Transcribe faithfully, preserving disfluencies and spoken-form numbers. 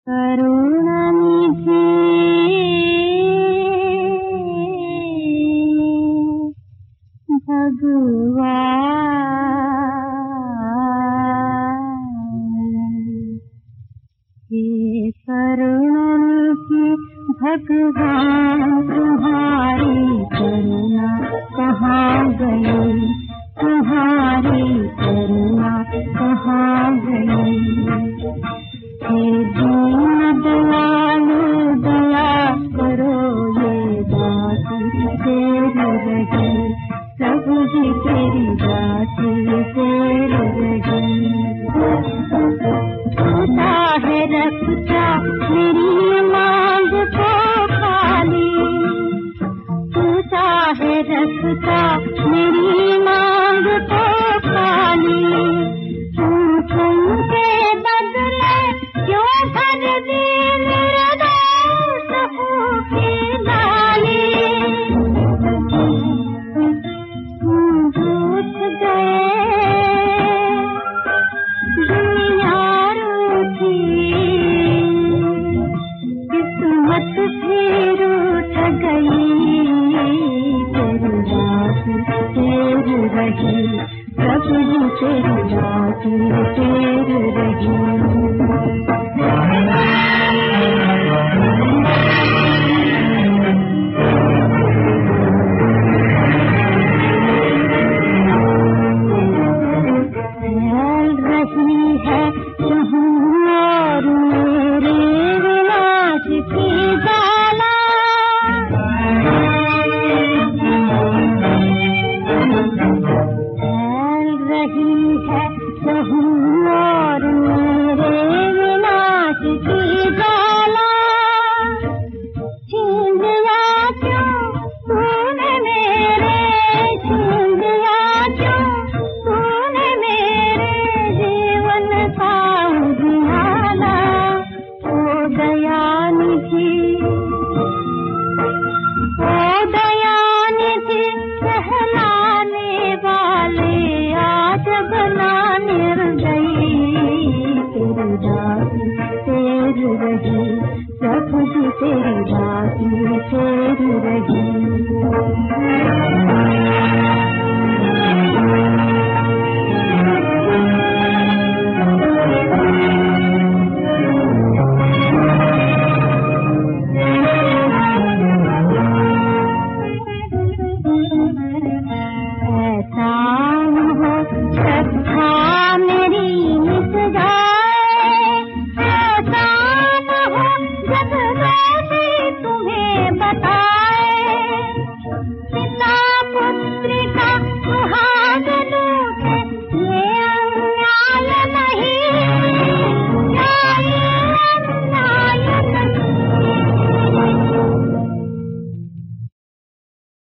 करुणानिधि भगवान, हे करुणानिधि भगवान, तुम्हारी करुणा कहाँ गई, तुम्हारी करुणा कहाँ गई। हे दीन दयालु दया करो, ये दासी तेरी रही, प्रभु जी तेरी दासी तेरी रही। खुदा है रखता मेरी मांग को खाली, खुदा है रखता मेरी मांग को खाली। तुमके बदले क्यों भर दी मेरे दोस्त की लाली। रूठ गए दुनिया रूठी, किस्मत भी रूठ गई, तेरी बात तेरी रही, प्रभु जी तेरी बात तेरी रही। फैल रही है जहाँ और मेरे विनाश की ज्वाला, फैल रही है जहाँ और मेरे विनाश की ज्वाला। छीन लिया क्यों तूने मेरे, छीन लिया क्यों तूने मेरे जीवन का उजियाला। ओ दयानिधि, ओ दयानिधि, कहलाने वाले आज बना निर्दयी, तेरी दासी तेरी रही, प्रभु जी तेरी दासी तेरी रही। Thank you.